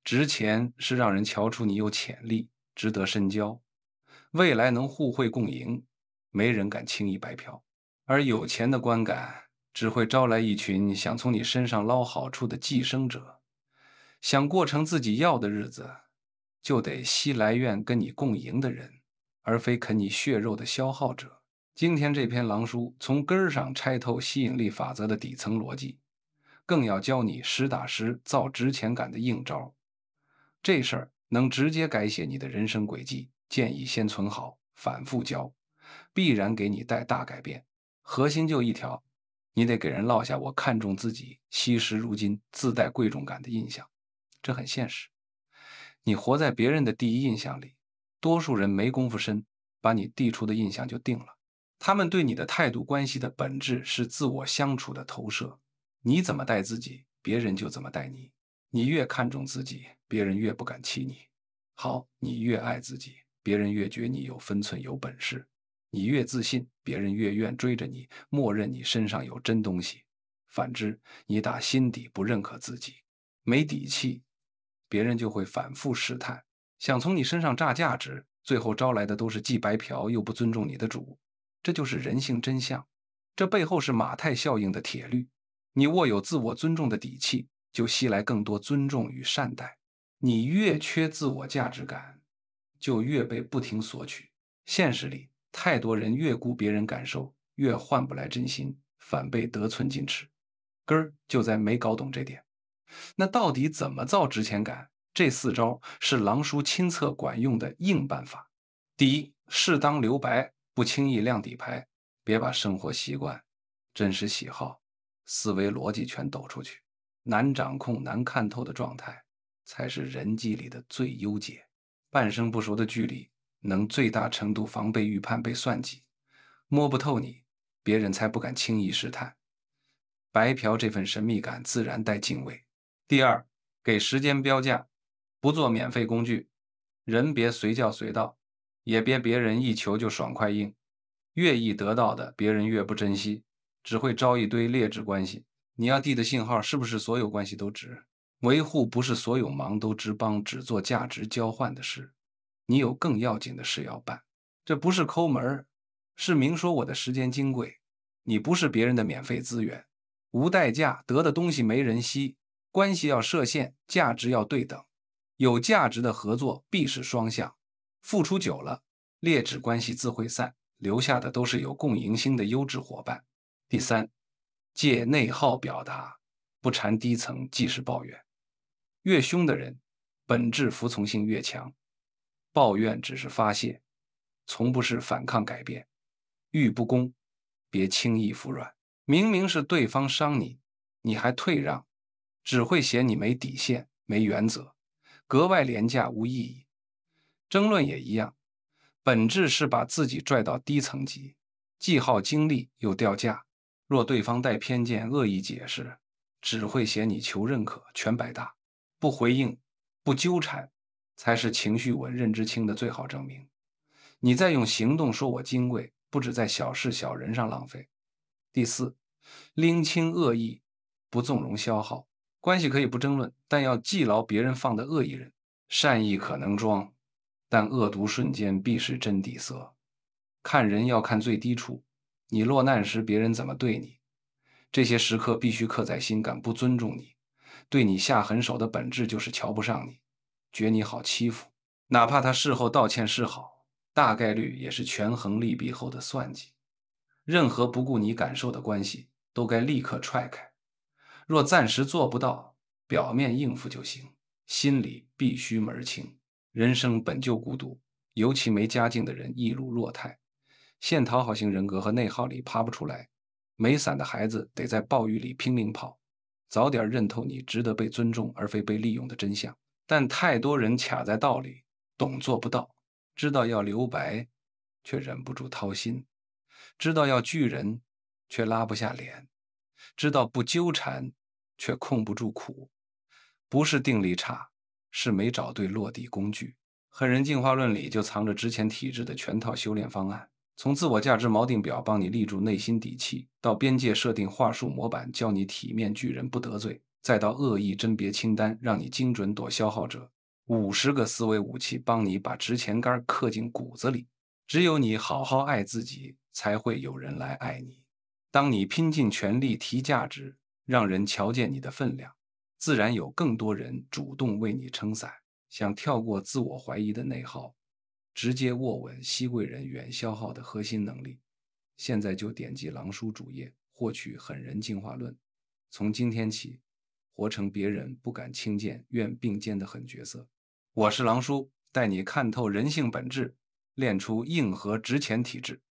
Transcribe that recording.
值钱是让人瞧出你有潜力，值得深交，未来能互惠共赢，没人敢轻易白嫖。而有钱的观感只会招来一群想从你身上捞好处的寄生者，想过成自己要的日子，就得稀来愿跟你共赢的人，而非啃你血肉的消耗者。今天这篇狼书从根儿上拆透吸引力法则的底层逻辑，更要教你实打实造值钱感的硬招。这事儿能直接改写你的人生轨迹，建议先存好，反复教，必然给你带大改变。核心就一条，你得给人落下我看重自己，惜时如金，自带贵重感的印象。这很现实，你活在别人的第一印象里，多数人没工夫深，把你递出的印象就定了。他们对你的态度关系的本质是自我相处的投射，你怎么待自己，别人就怎么待你。你越看重自己，别人越不敢欺你。好，你越爱自己，别人越觉你有分寸有本事。你越自信，别人越愿追着你，默认你身上有真东西。反之，你打心底不认可自己，没底气，别人就会反复试探，想从你身上榨价值，最后招来的都是既白嫖又不尊重你的主。这就是人性真相，这背后是马太效应的铁律。你握有自我尊重的底气，就吸来更多尊重与善待。你越缺自我价值感，就越被不停索取。现实里，太多人越顾别人感受，越换不来真心，反被得寸进尺。根儿就在没搞懂这点。那到底怎么造值钱感？这四招是狼叔亲测管用的硬办法。第一，适当留白，不轻易亮底牌，别把生活习惯、真实喜好、思维逻辑全抖出去。难掌控、难看透的状态，才是人际里的最优解。半生不熟的距离，能最大程度防备预判被算计。摸不透你，别人才不敢轻易试探。白嫖这份神秘感，自然带敬畏。第二，给时间标价，不做免费工具，人别随叫随到，也别人一求就爽快应，越易得到的，别人越不珍惜，只会招一堆劣质关系。你要递的信号是不是所有关系都值？维护不是所有忙都只帮，只做价值交换的事，你有更要紧的事要办。这不是抠门，是明说我的时间金贵，你不是别人的免费资源，无代价得的东西没人惜。关系要设限，价值要对等，有价值的合作必是双向，付出久了，劣质关系自会散，留下的都是有共赢心的优质伙伴。第三，借内耗表达，不缠低层即是抱怨。越凶的人，本质服从性越强，抱怨只是发泄，从不是反抗改变。遇不公，别轻易服软。明明是对方伤你，你还退让，只会显你没底线、没原则，格外廉价无意义。争论也一样，本质是把自己拽到低层级，既耗精力又掉价。若对方带偏见、恶意解释，只会嫌你求认可，全白搭。不回应、不纠缠，才是情绪稳、认知清的最好证明。你在用行动说我金贵，不止在小事小人上浪费。第四，拎清恶意，不纵容消耗。关系可以不争论，但要记牢别人放的恶意人。善意可能装，但恶毒瞬间必是真底色。看人要看最低处，你落难时别人怎么对你，这些时刻必须刻在心，敢不尊重你，对你下狠手的本质就是瞧不上你，觉你好欺负。哪怕他事后道歉示好，大概率也是权衡利弊后的算计。任何不顾你感受的关系，都该立刻踹开。若暂时做不到，表面应付就行，心里必须门清。人生本就孤独，尤其没家境的人易入弱态，现讨好型人格和内耗里爬不出来。没伞的孩子得在暴雨里拼命跑，早点认透你值得被尊重而非被利用的真相。但太多人卡在道理，懂做不到，知道要留白，却忍不住掏心，知道要拒人，却拉不下脸，知道不纠缠，却控不住苦。不是定力差，是没找对落地工具。狠人进化论里就藏着之前体质的全套修炼方案，从自我价值锚定表帮你立住内心底气，到边界设定话术模板教你体面拒人不得罪， 再到恶意甄别清单，让你精准躲消耗者。50个思维武器帮你把值钱杆刻进骨子里。只有你好好爱自己，才会有人来爱你。当你拼尽全力提价值，让人瞧见你的分量，自然有更多人主动为你撑伞。想跳过自我怀疑的内耗，直接握稳熹贵人远消耗的核心能力，现在就点击狼叔主页获取《狠人进化论》，从今天起，活成别人不敢轻贱、愿并肩的狠角色。我是狼叔，带你看透人性本质，练出硬核值钱体质。